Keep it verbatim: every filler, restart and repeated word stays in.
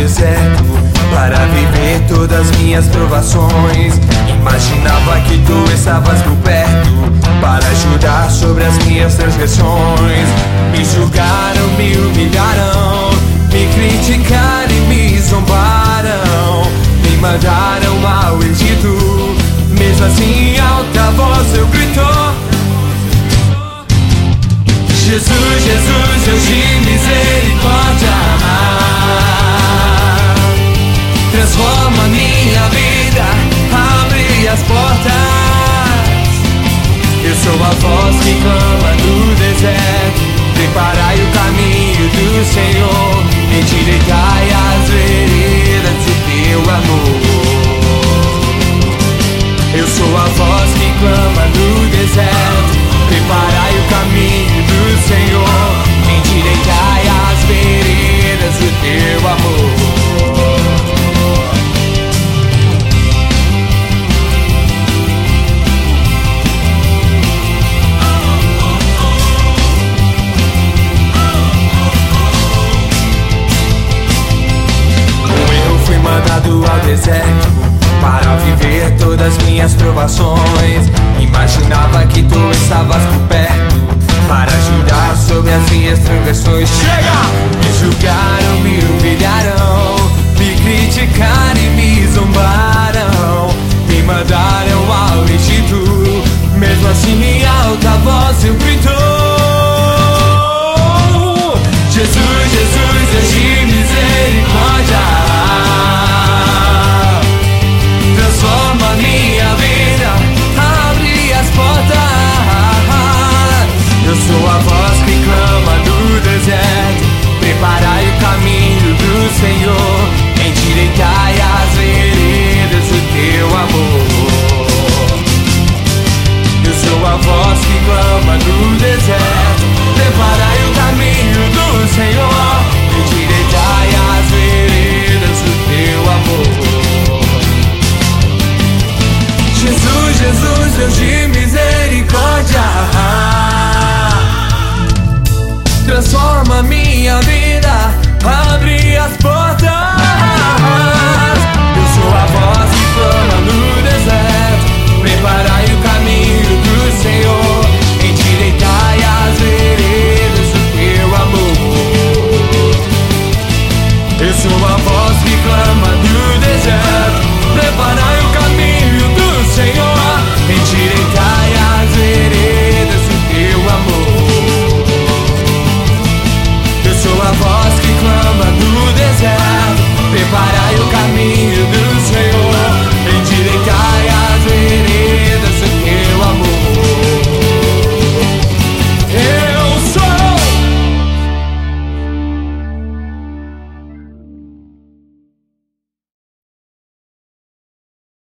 deserto para viver todas as minhas provações. Imaginava que tu estavas por perto para ajudar sobre as minhas transgressões. Me julgaram, me humilharam, me criticaram e me zombaram, me mandaram ao Egito. Mesmo assim, em alta voz eu grito: Jesus, Jesus, Deus de misericórdia, transforma minha vida, abre as portas. Eu sou a voz que clama no deserto: preparai o caminho do Senhor, endireitai as veredas do teu amor. Eu sou a voz que clama no deserto: preparai o caminho do Senhor, endireitai as veredas do teu amor. Mandado ao deserto para viver todas minhas provações. Imaginava que tu estavas por perto para ajudar sobre as minhas transgressões. Chega! Me julgaram, me humilharam, me criticaram e me zombaram.